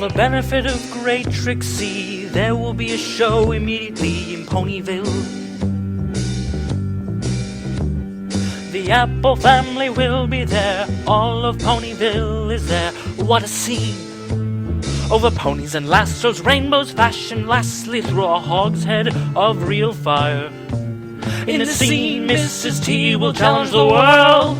the benefit of great Trixie, there will be a show immediately in Ponyville. The Apple family will be there, all of Ponyville is there. What a scene! Over ponies and lassos, rainbows fashion lastly through a hogshead of real fire. In a scene, Mrs. T will challenge the world.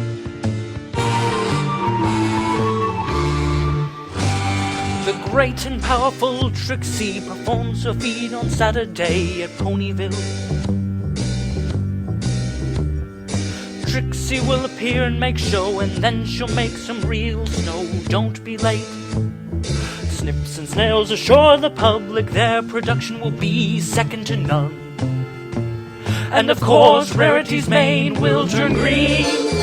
The great and powerful Trixie performs her feat on Saturday at Ponyville. Trixie will appear and make show, and then she'll make some real snow. Don't be late. Snips and snails assure the public their production will be second to none. And of course, Rarity's mane will turn green.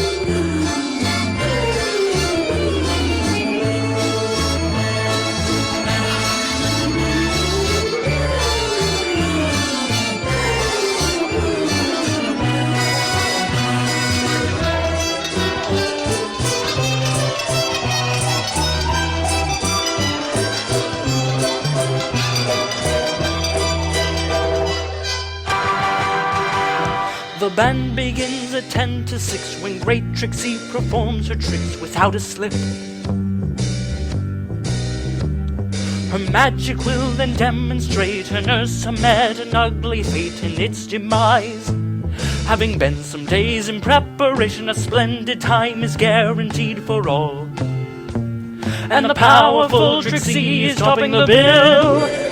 The band begins at 10 to 6 when great Trixie performs her tricks without a slip. Her magic will then demonstrate her nurse met an ugly fate in its demise. Having been some days in preparation, a splendid time is guaranteed for all. And the powerful Trixie is topping the bill.